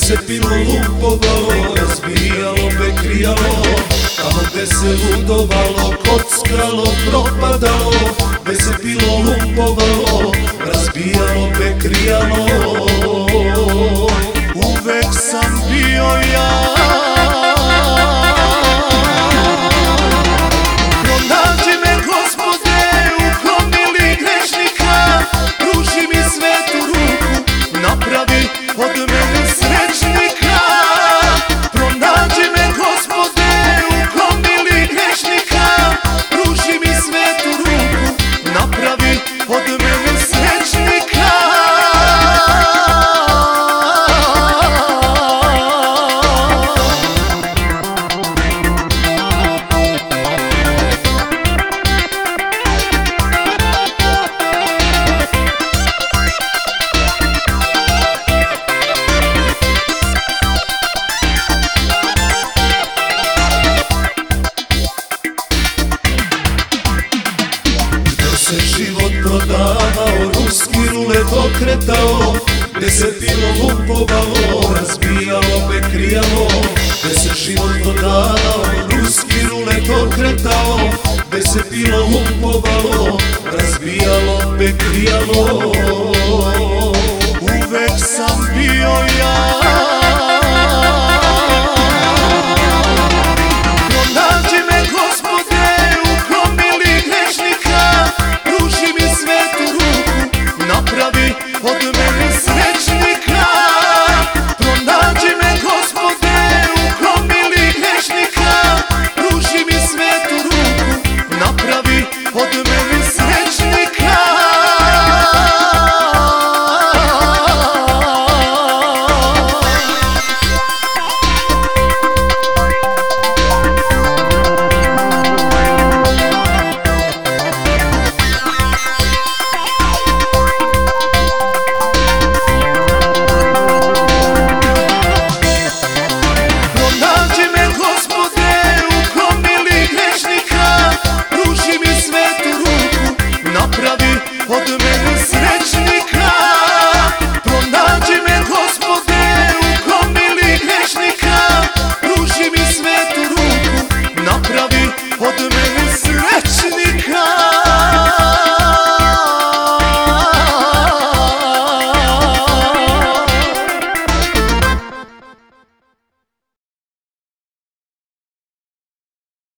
se pilo, lumpovalo, razbijalo, bekrijalo, tamo gde se ludovalo, kockalo, propadalo, gde se pilo, lumpovalo, razbijalo, bekrijalo. Uvek sam bio ja, pronađi me Gospode u gomili grešnika, pruži mi svetu ruku, napravi od mene srećnika. Pronađi me Gospode u gomili grešnika, pruži mi svetu ruku, napravi od mene srećnika. Se život prodavao, ruski rulet okretao, gde se pilo, lumpovalo, razbijalo, bekrijalo. Gde se život prodavao, ruski rulet okretao, gde se pilo, lumpovalo, razbijalo, bekrijalo. Uvek sam bio ja, pronađi me Gospode u gomili grešnika, pruži mi svetu ruku, napravi od mene srećnika. Pronađi me Gospode u gomili grešnika, pruži mi svetu ruku, napravi od mene srećnika. Od mene srećnika, pronađi me Gospode u gomili grešnika, pruži mi svetu ruku, napravi od mene srećnika.